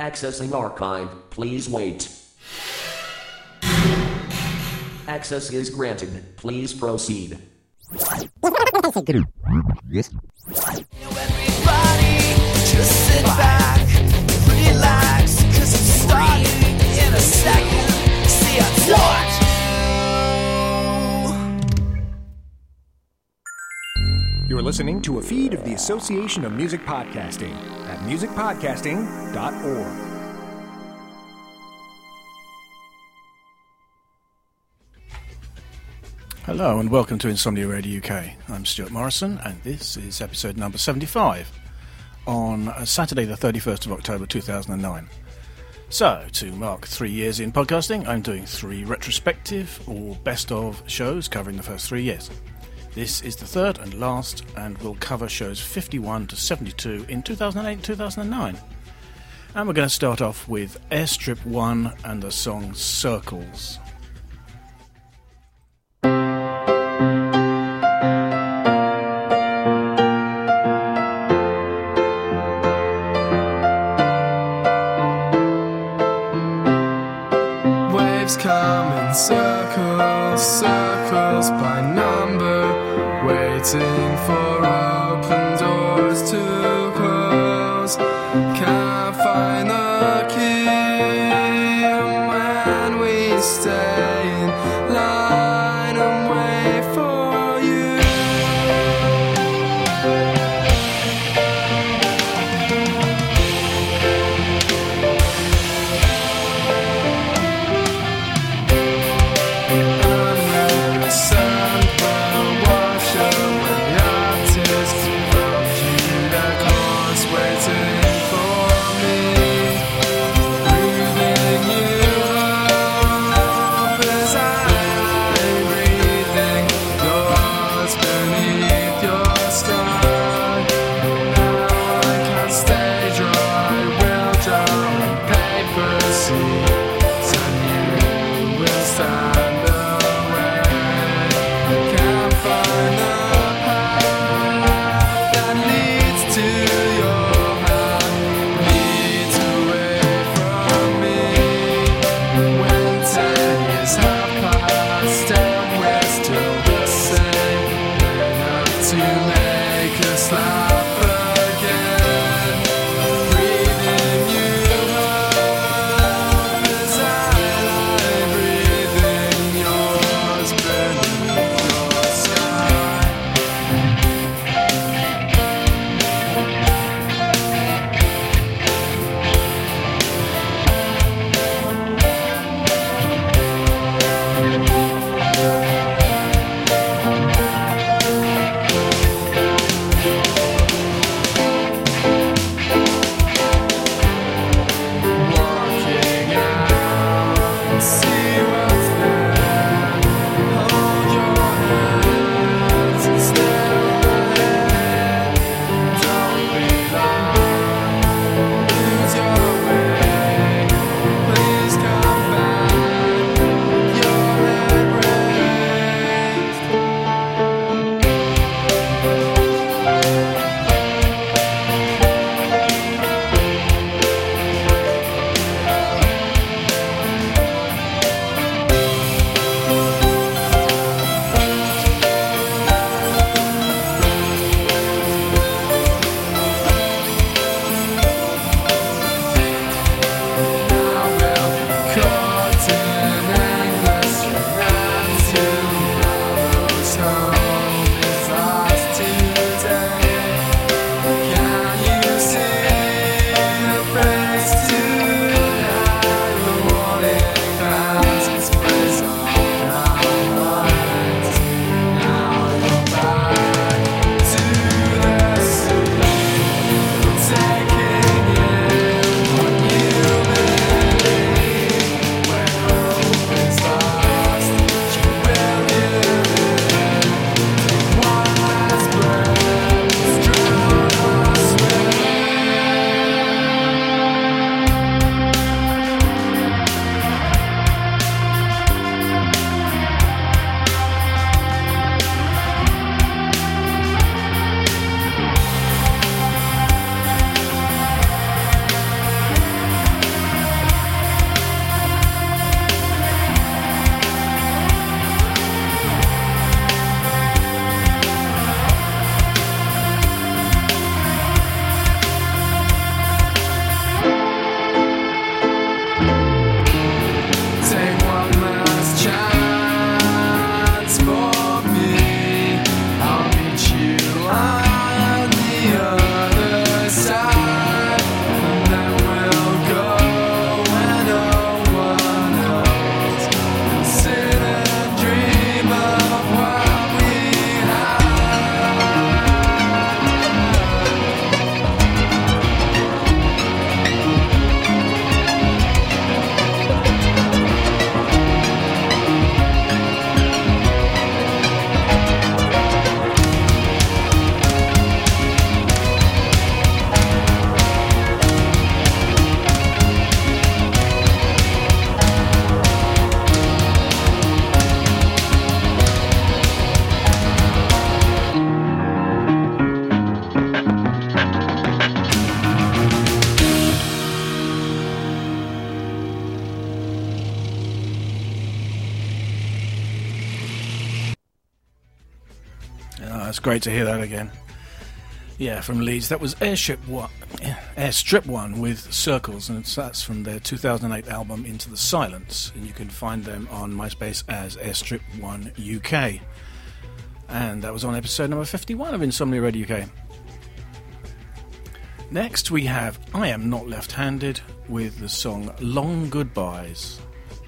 Accessing archive, please wait. Access is granted, please proceed. Everybody, just sit back, relax, 'cause it's starting in a second. See, I told you. You're listening to a feed of the Association of Music Podcasting at musicpodcasting.org. Hello and welcome to Insomnia Radio UK. I'm Stuart Morrison and this is episode number 75 on Saturday the 31st of October 2009. So, to mark 3 years in podcasting, I'm doing 3 retrospective or best of shows covering the first 3 years. This is the third and last and will cover shows 51 to 72 in 2008 and 2009. And we're going to start off with Airstrip 1 and the song Circles. Come in circles, circles by number, waiting for open doors to close. Can't find the key, and when we stay in line and wait for you. It's great to hear that again. Yeah, from Leeds. That was Airstrip 1 with Circles, and that's from their 2008 album Into the Silence, and you can find them on MySpace as Airstrip 1 UK. And that was on episode number 51 of Insomnia Radio UK. Next we have I Am Not Left-Handed with the song Long Goodbyes.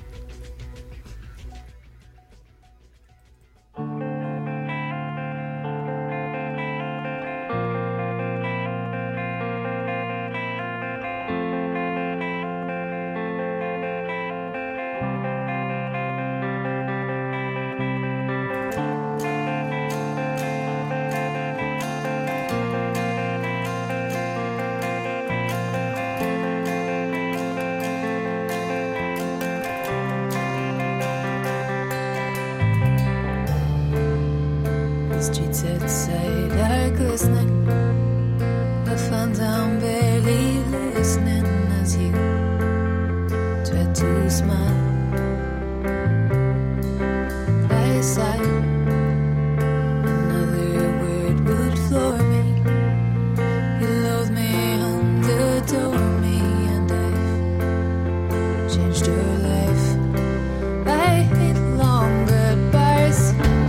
Streets outside are glistening, I found I'm barely listening as you try to smile by side. Another word would floor me. You loathe me and adore me, and I've changed your life. I hate long goodbyes.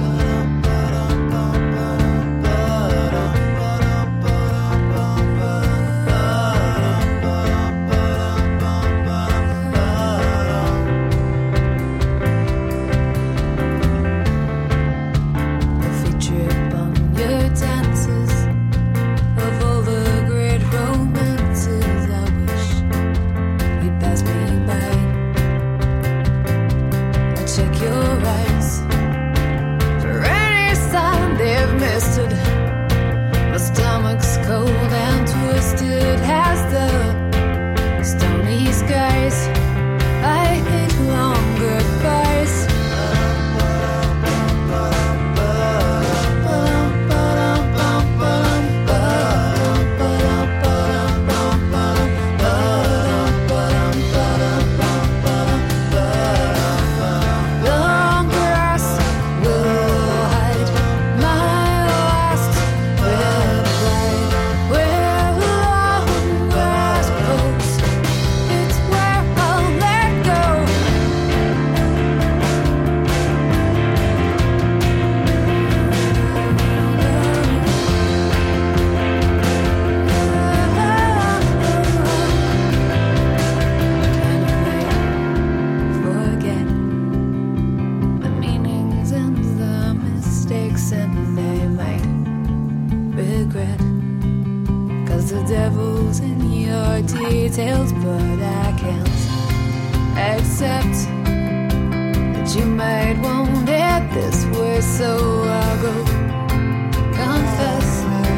Details, but I can't accept that you might want it this way, so I'll go confess.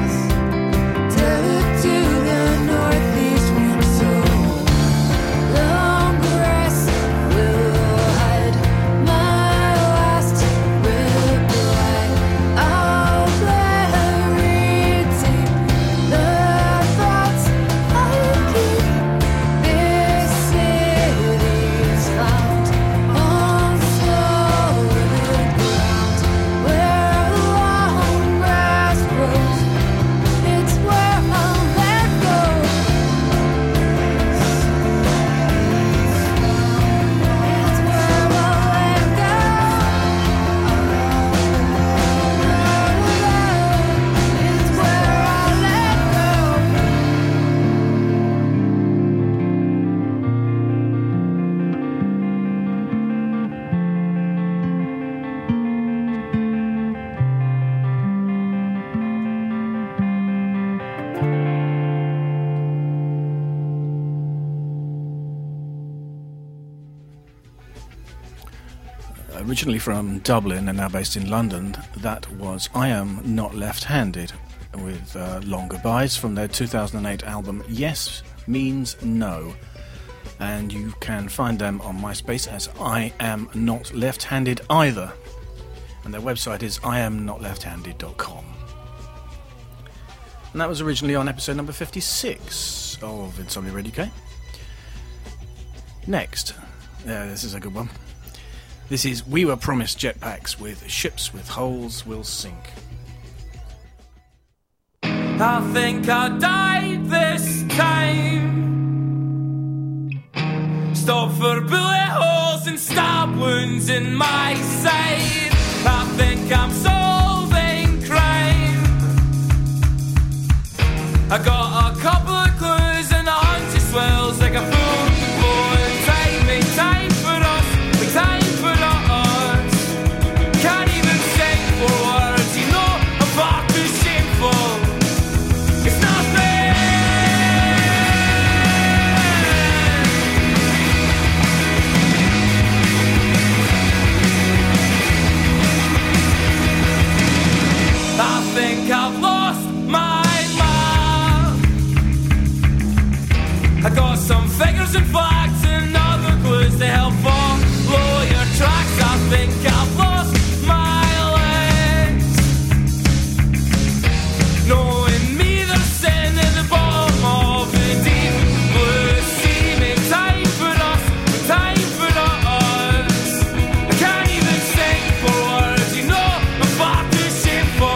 Tell it to the northeast wind, so long grass will hide my last reply. I'll bury deep the thoughts I keep. This city's found on solid ground, where long grass grows. It's where I'll let go. It's where I'll let go. It's where I'll let go. Originally from Dublin and now based in London, that was I Am Not Left-Handed with Long Goodbyes from their 2008 album Yes Means No. And you can find them on MySpace as I Am Not Left-Handed Either. And their website is iamnotleft-handed.com. And that was originally on episode number 56 of Insomnia Radio UK. Next, this is a good one. This is We Were Promised Jetpacks with Ships with Holes Will Sink. I think I died this time. Stop for bullet holes and stab wounds in my side. I think I'm solving crime. I got a couple of clues and a hunch it swells like a full blown time. Make time for us, make time for us. Can't even say 4 words, you know I'm far too shameful. It's nothing. I think I've lost my map. I got some figures and facts and other clues to help follow your tracks. I think I've lost my legs. Knowing me there's sin at the bottom of the deep blue sea. Make time for us, make time for us. I can't even sing 4 words, you know I'm far too shameful.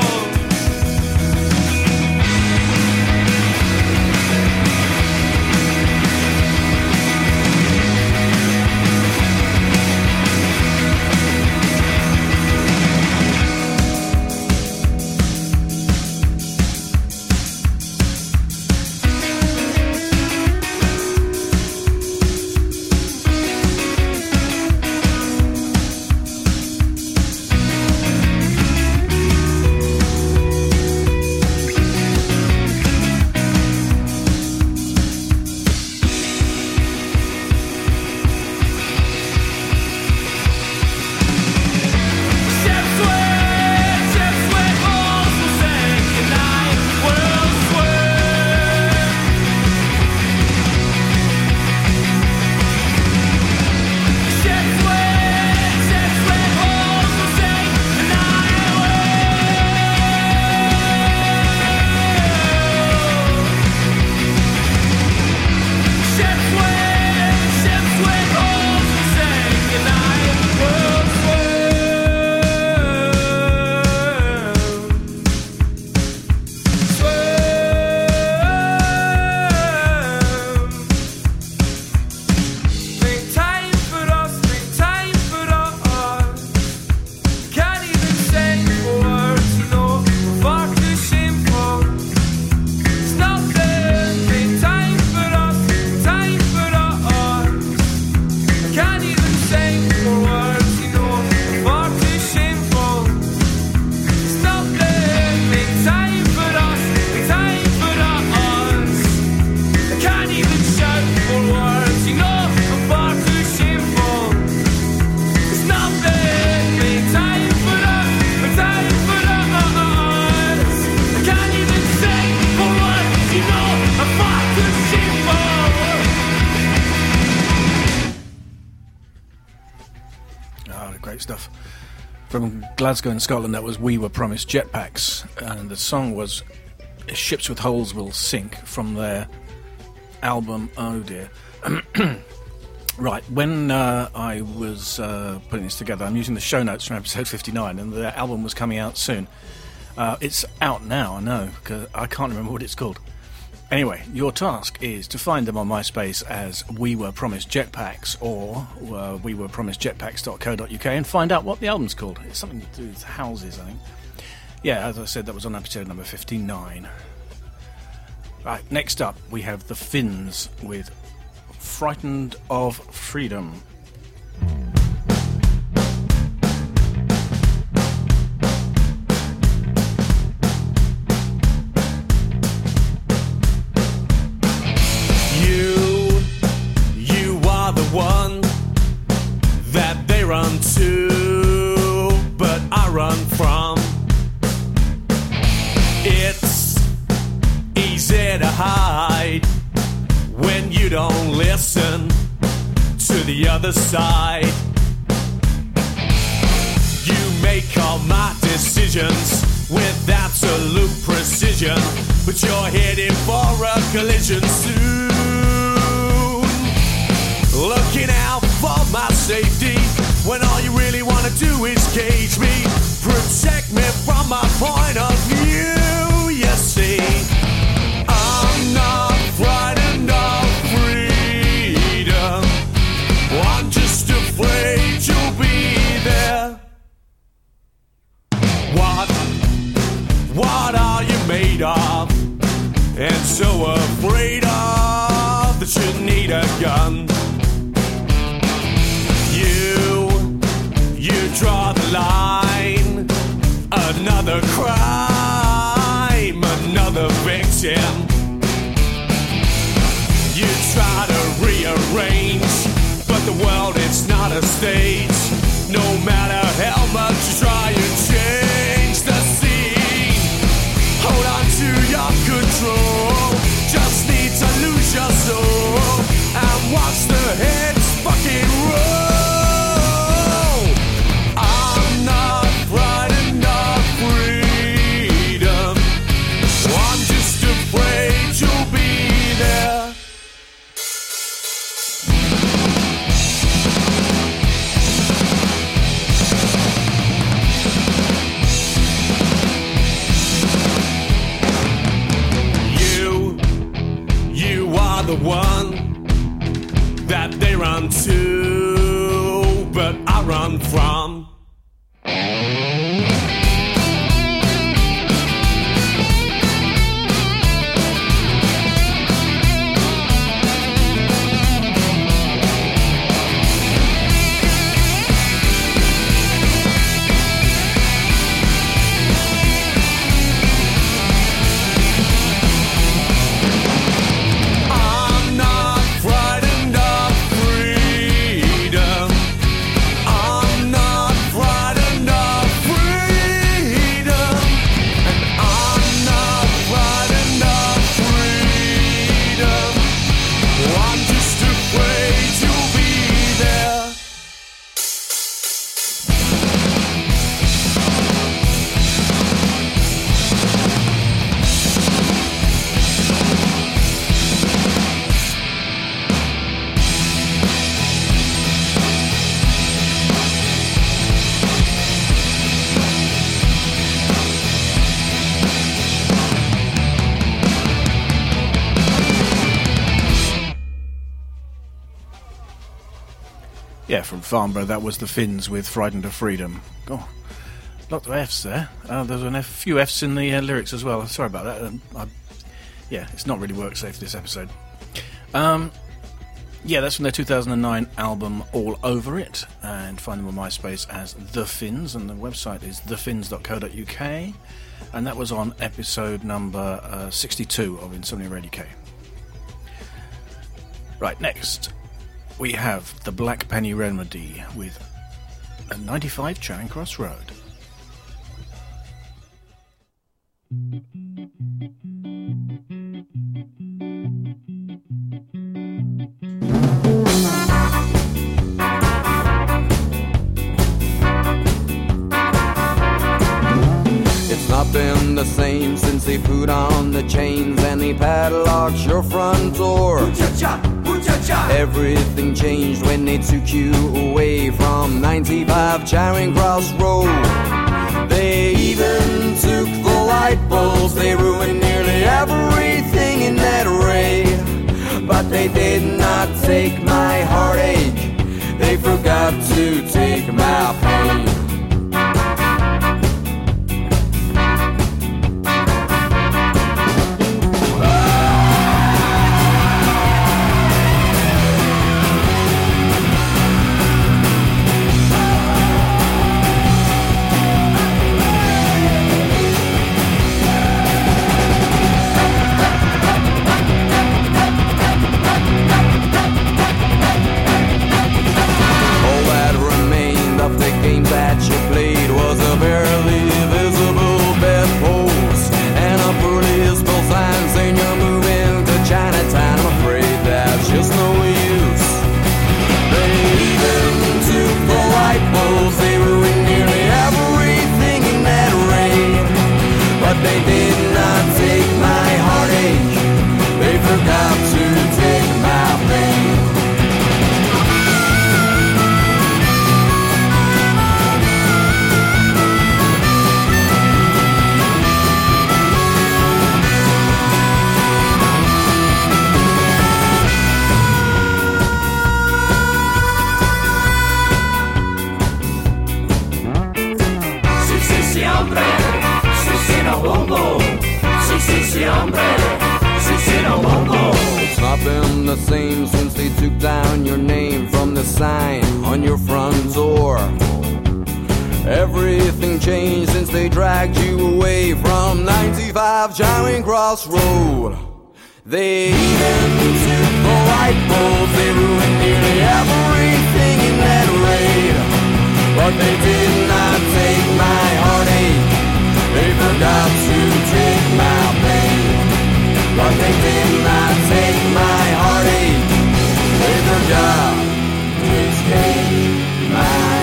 Great stuff. From Glasgow in Scotland, that was We Were Promised Jetpacks, and the song was Ships with Holes Will Sink from their album Oh Dear. Right, when I was putting this together, I'm using the show notes from episode 59, and the album was coming out soon. It's out now, I know, because I can't remember what it's called. Anyway, your task is to find them on MySpace as We Were Promised Jetpacks or We Were Promised Jetpacks.co.uk and find out what the album's called. It's something to do with houses, I think. Yeah, as I said, that was on episode number 59. Right, next up we have the Finns with Frightened of Freedom. One that they run to, but I run from. It's easy to hide when you don't listen to the other side. You make all my decisions with absolute precision, but you're heading for a collision soon. Looking out for my safety when all you really want to do is cage me. Protect me from my point of view, you see. afraid of, and so afraid of that you need a gun. You draw the line, another crime, another victim. You try to rearrange, but the world is not a stage. No matter how much you try and change the scene, hold on to your control. Just need to lose your soul and watch the heads fucking roll. I'm not frightened of freedom. I'm just afraid you'll be there. The one that they run to, but I run from. Yeah, from Farnborough, that was the Finns with Frightened of Freedom. Oh, lot of F's there. There's a few F's in the lyrics as well. Sorry about that. Yeah, it's not really work safe, this episode. Yeah, that's from their 2009 album All Over It, and find them on MySpace as The Finns, and the website is thefins.co.uk, and that was on episode number 62 of Insomnia Radio UK. Right, next we have the Black Penny Remedy with 95 Charing Cross Road. It's not been the same since they put on the chains and they padlocked your front door. Everything changed when they took you away from 95 Charing Cross Road. They even took the light bulbs, they ruined nearly everything in that array. But they did not take my heartache, they forgot to take my pain. That si hombre, si no bongo. It's not been the same since they took down your name from the sign on your front door. Everything changed since they dragged you away from 95 Charing Cross Road. They even took the light bulbs, they ruined nearly everything in that raid. But they did not take my heartache, they forgot to take my pain. But they did not take my heartache, they forgot to take my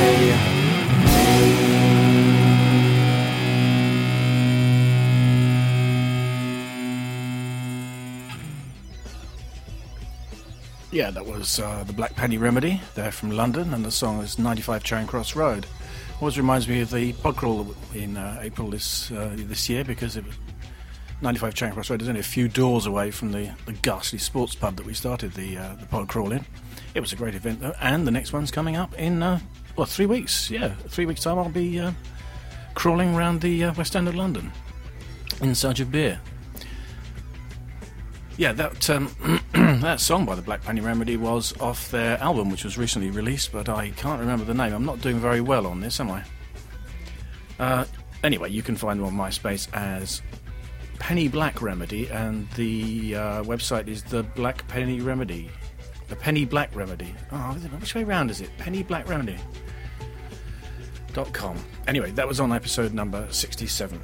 Yeah, that was the Black Penny Remedy. They're from London, and the song is 95 Charing Cross Road. Always reminds me of the Podcrawl in April this year, because it was 95 Charing Cross Road is only a few doors away from the ghastly sports pub that we started the Podcrawl in. It was a great event, though, and the next one's coming up in 3 weeks. Yeah, 3 weeks' time I'll be crawling around the West End of London in search of beer. Yeah, that that song by the Black Penny Remedy was off their album, which was recently released, but I can't remember the name. I'm not doing very well on this, am I? Anyway, you can find them on MySpace as Penny Black Remedy, and the website is the Black Penny Remedy. The Penny Black Remedy. Oh, which way round is it? PennyBlackRemedy.com. Anyway, that was on episode number 67.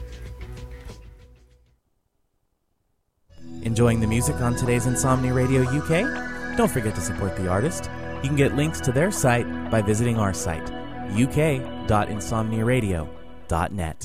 Enjoying the music on today's Insomnia Radio UK? Don't forget to support the artist. You can get links to their site by visiting our site, uk.insomniaradio.net.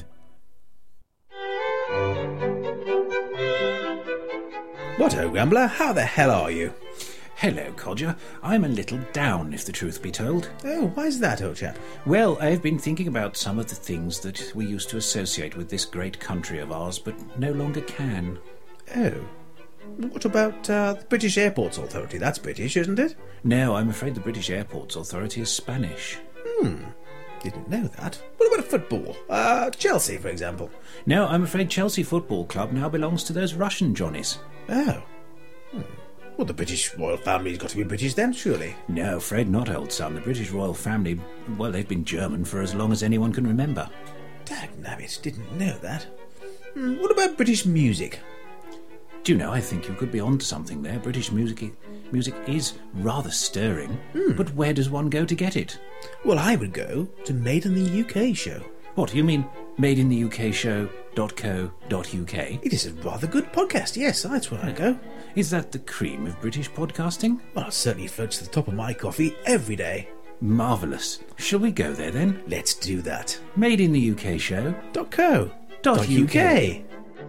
What ho, Grumbler, how the hell are you? Hello, Codger. I'm a little down, if the truth be told. Oh, why's that, old chap? Well, I've been thinking about some of the things that we used to associate with this great country of ours, but no longer can. Oh. What about the British Airports Authority? That's British, isn't it? No, I'm afraid the British Airports Authority is Spanish. Didn't know that. What about football? Chelsea, for example. No, I'm afraid Chelsea Football Club now belongs to those Russian Johnnies. Oh. Well, the British royal family's got to be British then, surely. No, Fred, not, old son. The British royal family, well, they've been German for as long as anyone can remember. Dagnabbit, didn't know that. What about British music? Do you know, I think you could be onto something there. British music is rather stirring, but where does one go to get it? Well, I would go to Made in the UK Show. What, you mean madeintheukShow.co.uk? It is a rather good podcast, yes, that's where I go. Is that the cream of British podcasting? Well, it certainly floats to the top of my coffee every day. Marvellous. Shall we go there then? Let's do that. madeintheukShow.co.uk.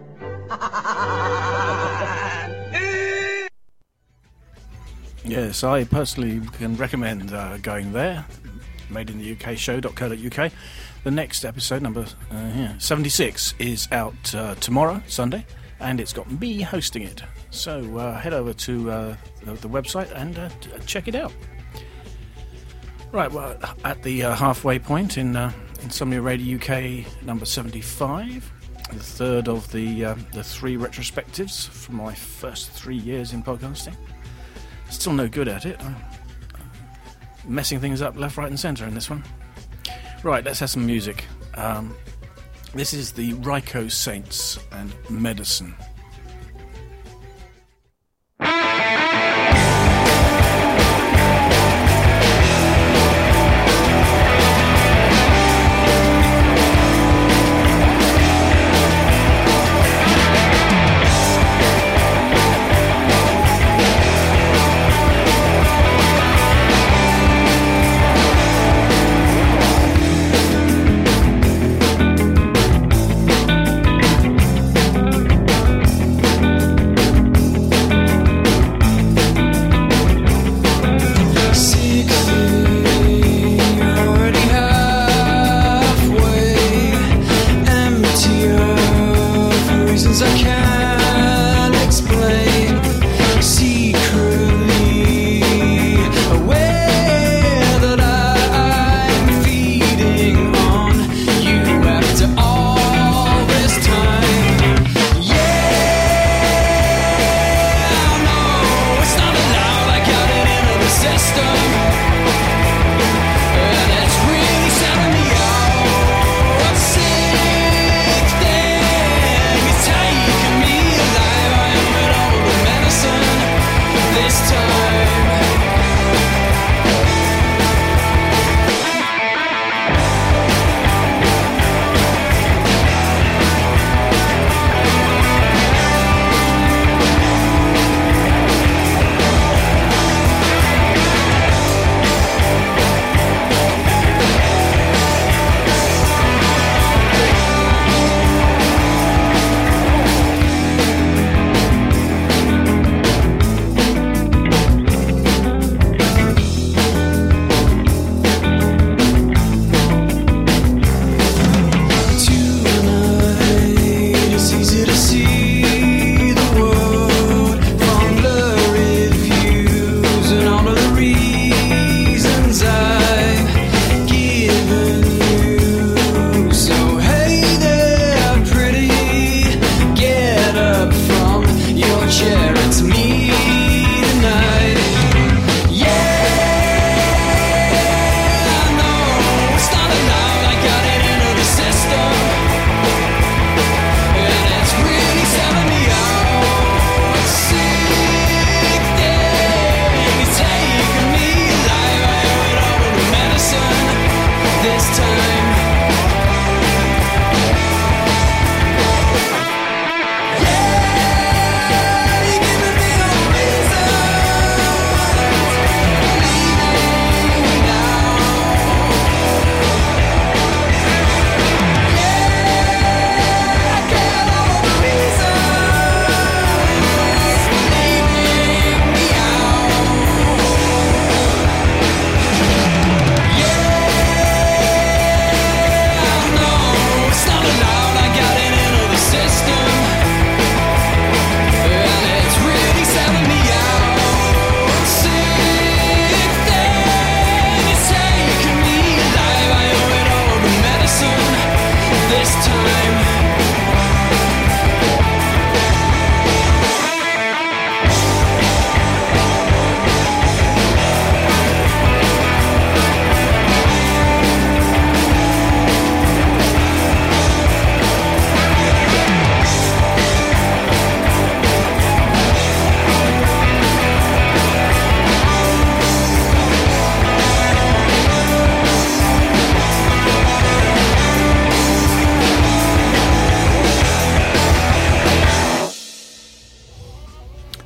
Yes, I personally can recommend going there. madeintheukShow.co.uk. The next episode, number 76, is out tomorrow, Sunday, and it's got me hosting it. So head over to the website and check it out. Right, well, at the halfway point in Insomnia Radio UK number 75, the third of the three retrospectives from my first 3 years in podcasting. Still no good at it. I'm messing things up left, right and centre in this one. Right, let's have some music. This is the Ryko Saints and Medicine.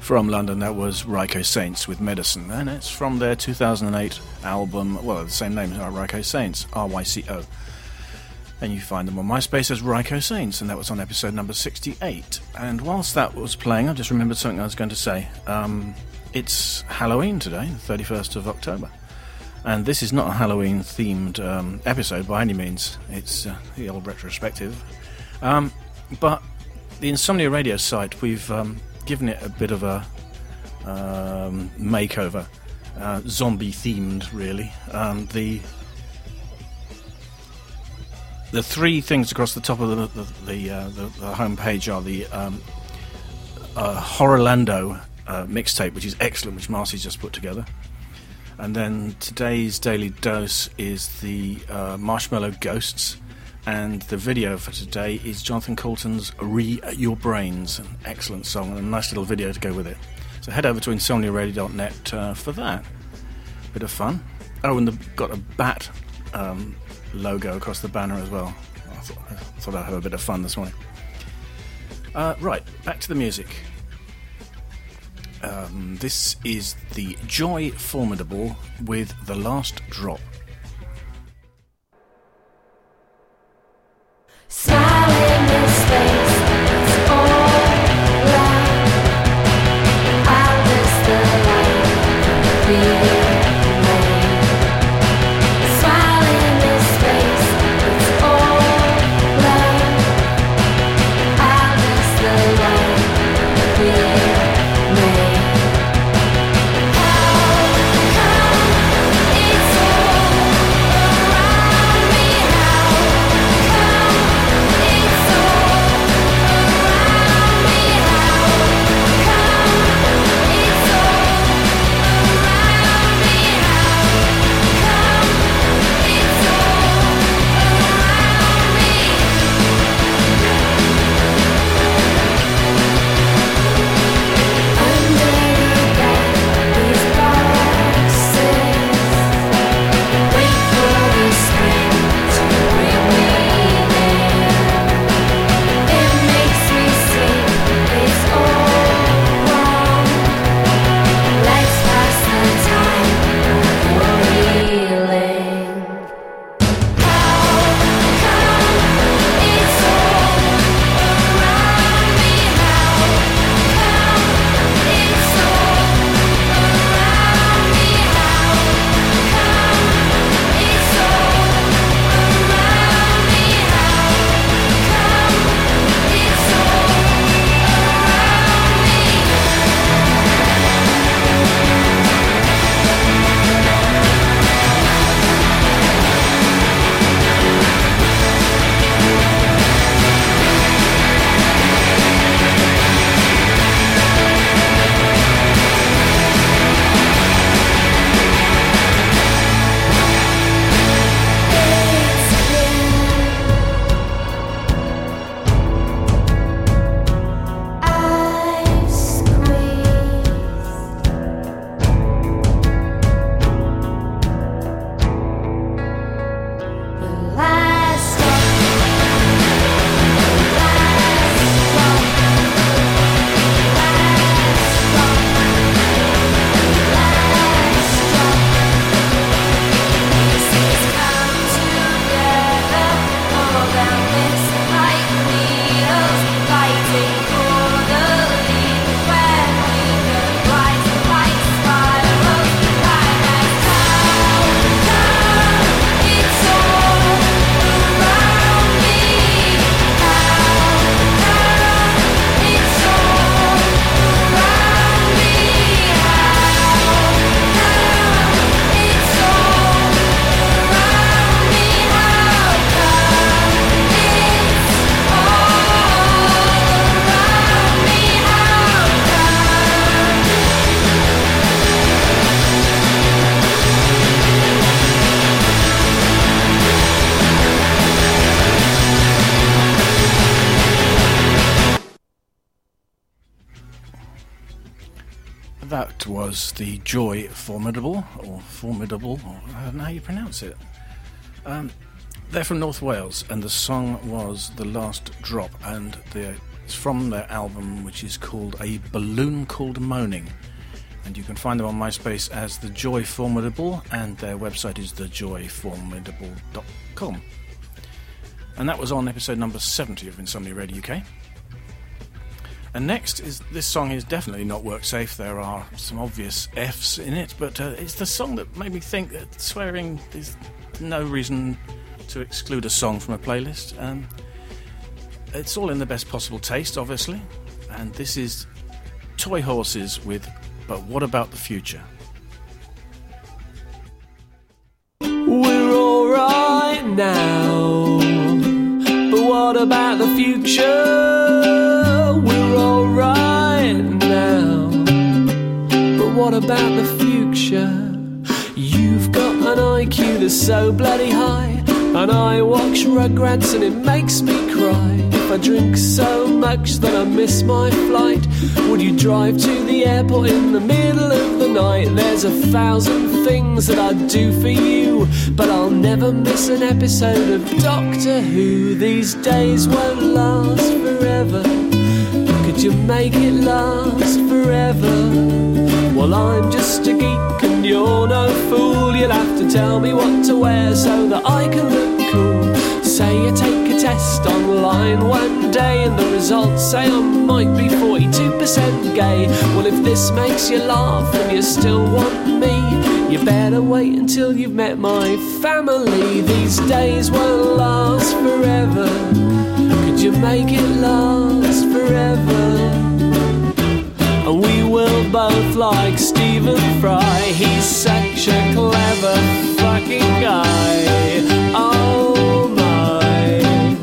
From London, that was Ryko Saints with Medicine, and it's from their 2008 album, well, the same name, Ryko Saints, RYCO. And you find them on MySpace as Ryko Saints, and that was on episode number 68. And whilst that was playing, I just remembered something I was going to say. It's Halloween today, the 31st of October. And this is not a Halloween-themed episode by any means. It's the old retrospective. But the Insomnia Radio site, we've given it a bit of a makeover, zombie-themed, really. The three things across the top of the homepage are the Horrorlando mixtape, which is excellent, which Marcy's just put together. And then today's Daily Dose is the Marshmallow Ghosts, and the video for today is Jonathan Coulton's Your Brains, an excellent song and a nice little video to go with it. So head over to insomniaradio.net for that. Bit of fun. Oh, and they've got a bat logo across the banner as well. I thought I'd have a bit of fun this morning. Right, back to the music. This is the Joy Formidable with The Last Drop. Silent mistakes, it's all right. I'll miss the light being made. Smiling this face, it's all right. I'll miss the light being made. That was the Joy Formidable, or Formidable, or I don't know how you pronounce it. They're from North Wales, and the song was The Last Drop, and the It's from their album, which is called A Balloon Called Moaning. And you can find them on MySpace as The Joy Formidable, and their website is thejoyformidable.com. And that was on episode number 70 of Insomnia Radio UK. And next is, this song is definitely not work safe. There are some obvious Fs in it, but it's the song that made me think that swearing is no reason to exclude a song from a playlist. It's all in the best possible taste, obviously. And this is Toy Horses with But What About the Future? We're alright now, but what about the future? We're alright now, but what about the future? You've got an IQ that's so bloody high, and I watch Rugrats and it makes me cry. If I drink so much that I miss my flight, would you drive to the airport in the middle of the night? There's 1,000 things that I'd do for you, but I'll never miss an episode of Doctor Who. These days won't last forever. Could you make it last forever? Well, I'm just a geek and you're no fool. You'll have to tell me what to wear so that I can look cool. Say you take a test online one day and the results say I might be 42% gay. Well, if this makes you laugh and you still want me, you better wait until you've met my family. These days won't last forever. Could you make it last forever? And we will both like Stephen Fry. He's such a clever fucking guy. Oh my.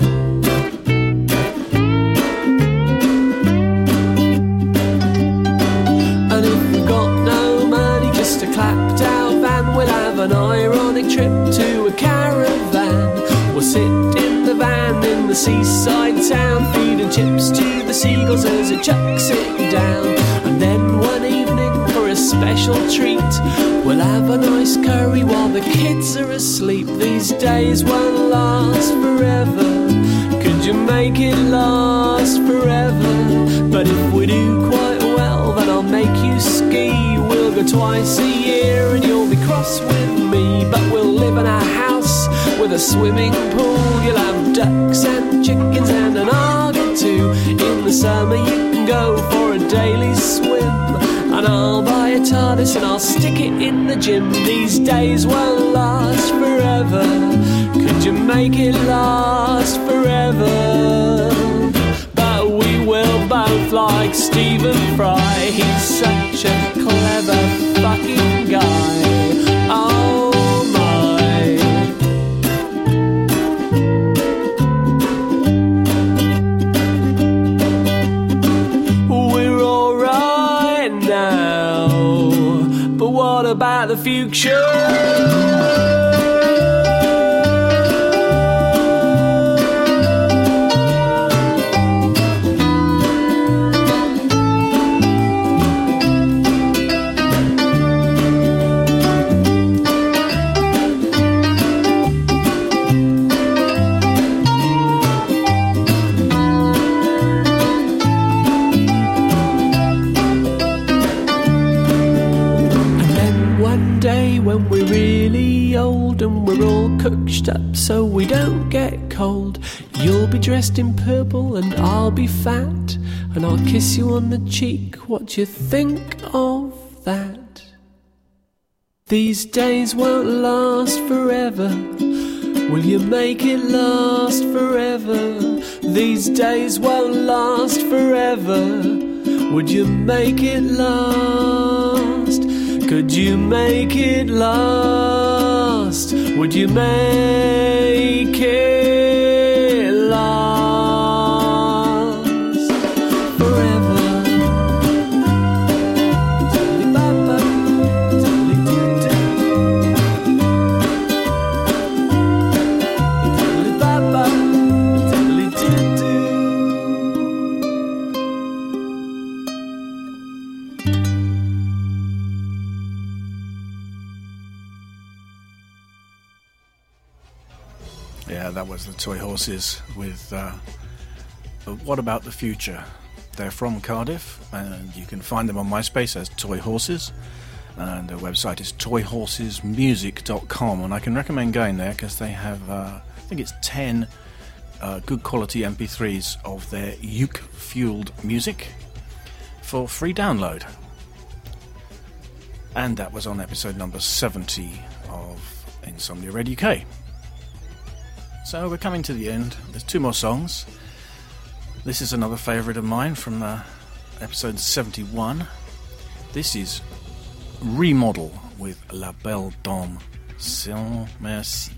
And if you've got no money, just a clapped out van, we'll have an ironic trip to a caravan. We'll sit in the van in the seaside town, feeding chips to the seagulls as it chucks it down. And then one evening, for a special treat, we'll have a nice curry while the kids are asleep. These days won't last forever. Could you make it last forever? But if we do quite well, then I'll make you ski. We'll go twice a year and you'll be cross with me, but we'll live in a house with a swimming pool. You'll have ducks and chickens and an argo too. In the summer you can go for a daily swim, and I'll buy a TARDIS and I'll stick it in the gym. These days won't last forever. Could you make it last forever? But we will both like Stephen Fry. He's such a clever fucking guy. Oh my. We're alright now, but what about the future? When we're really old and we're all cooked up so we don't get cold, you'll be dressed in purple and I'll be fat, and I'll kiss you on the cheek. What you think of that? These days won't last forever. Will you make it last forever? These days won't last forever. Would you make it last? Could you make it last? Would you make it last forever? Diddly-ba-ba, diddly-doo-doo. Diddly-ba-ba, diddly-doo-doo. Yeah, that was the Toy Horses with But what about the future? They're from Cardiff, and you can find them on MySpace as Toy Horses, and their website is toyhorsesmusic.com, and I can recommend going there because they have, I think it's 10 good quality MP3s of their uke-fueled music for free download. And that was on episode number 70 of Insomnia Radio UK. So we're coming to the end. There's 2 more songs. This is another favourite of mine from episode 71. This is Remodel with La Belle Dame Sans Merci.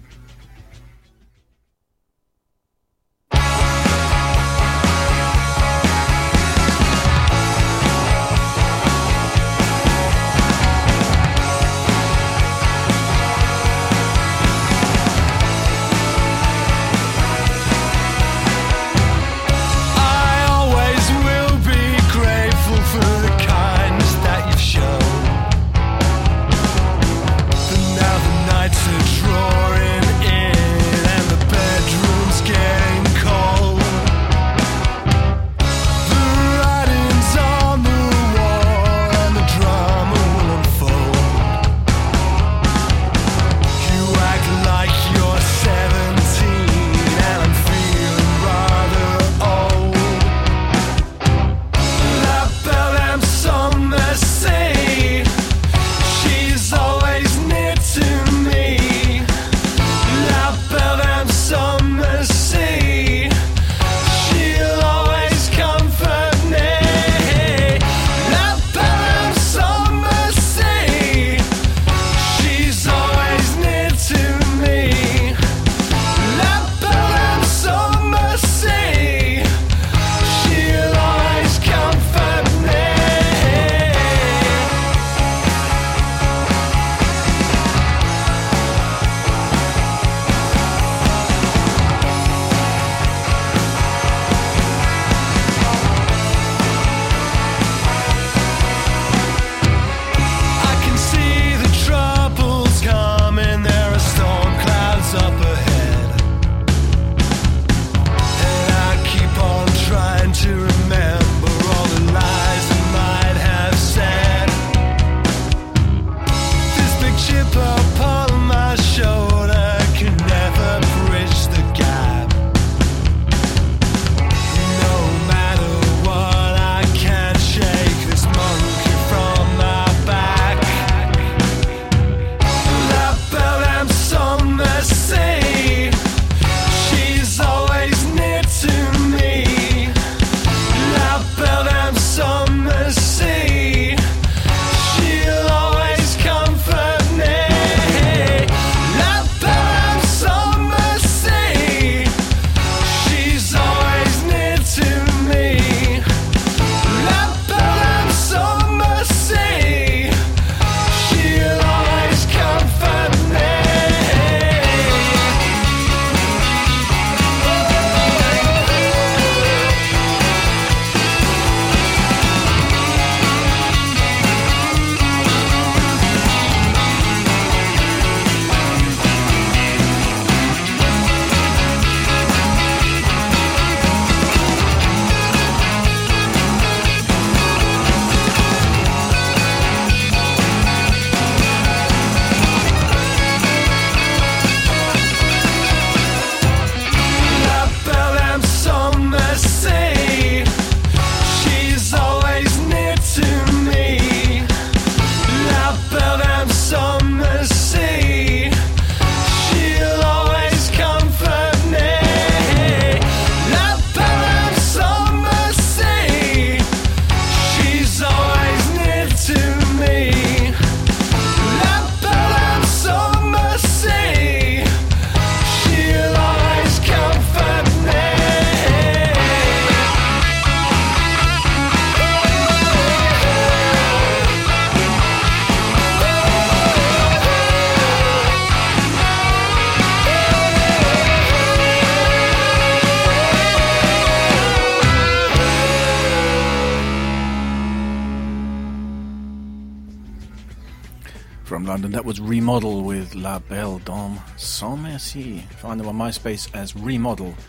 from London. That was Remodel with La Belle Dame Sans Merci. Find them on MySpace as Remodel.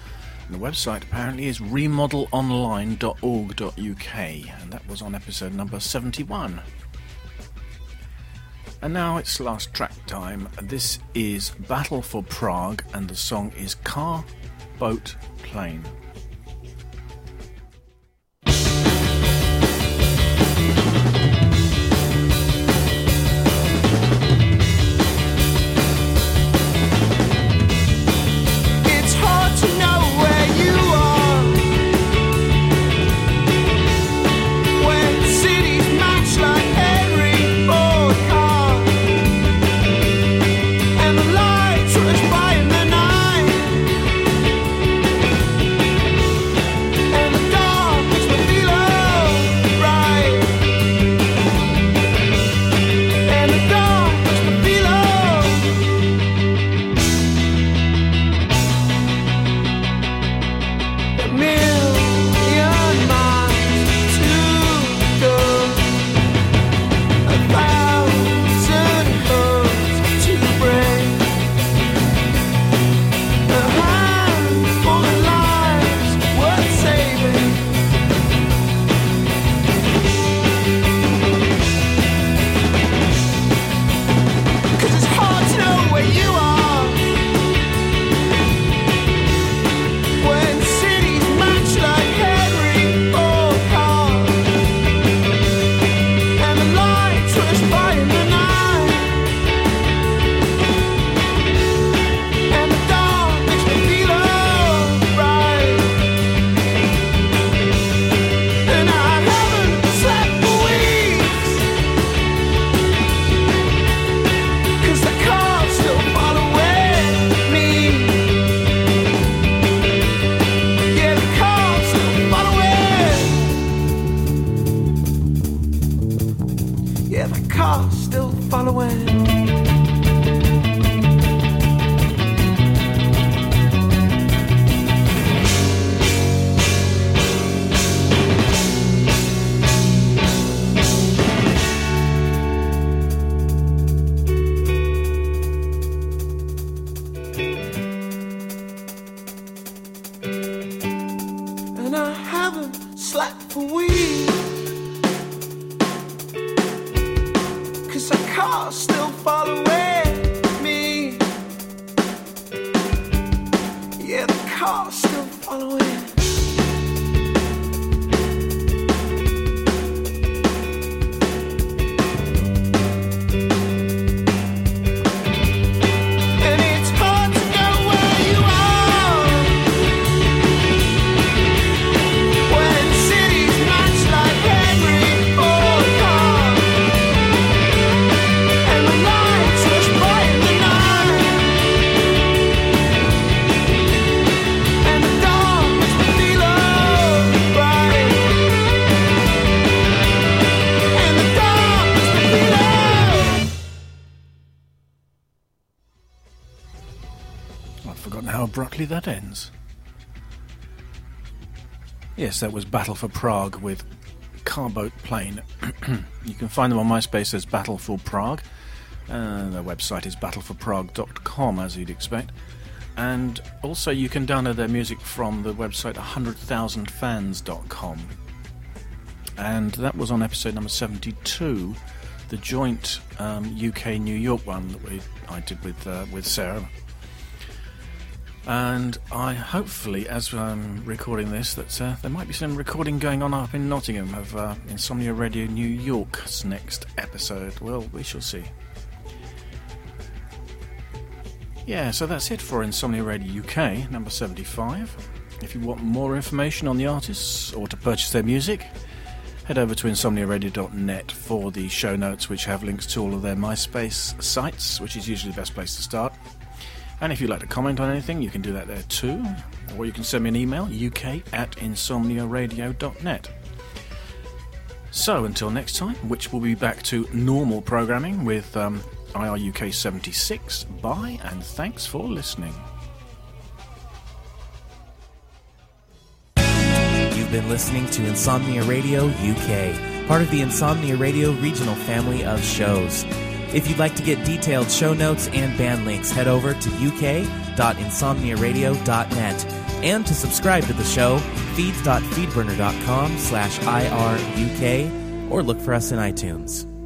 And the website apparently is remodelonline.org.uk, and that was on episode number 71. And now it's last track time. This is Battle for Prague, and the song is Car, Boat, Plane. That ends. Yes, that was Battle for Prague with Carboat Plane. You can find them on MySpace as Battle for Prague. Their website is battleforprague.com, as you'd expect. And also you can download their music from the website 100,000fans.com. And that was on episode number 72, the joint UK-New York one that I did with Sarah. And I hopefully, as I'm recording this, that there might be some recording going on up in Nottingham of Insomnia Radio New York's next episode. Well, we shall see. Yeah, so that's it for Insomnia Radio UK, number 75. If you want more information on the artists or to purchase their music, head over to insomniaradio.net for the show notes, which have links to all of their MySpace sites, which is usually the best place to start. And if you'd like to comment on anything, you can do that there too. Or you can send me an email, uk@insomniaradio.net. So until next time, which will be back to normal programming with IRUK 76. Bye, and thanks for listening. You've been listening to Insomnia Radio UK, part of the Insomnia Radio regional family of shows. If you'd like to get detailed show notes and band links, head over to uk.insomniaradio.net. And to subscribe to the show, feeds.feedburner.com/IRUK, or look for us in iTunes.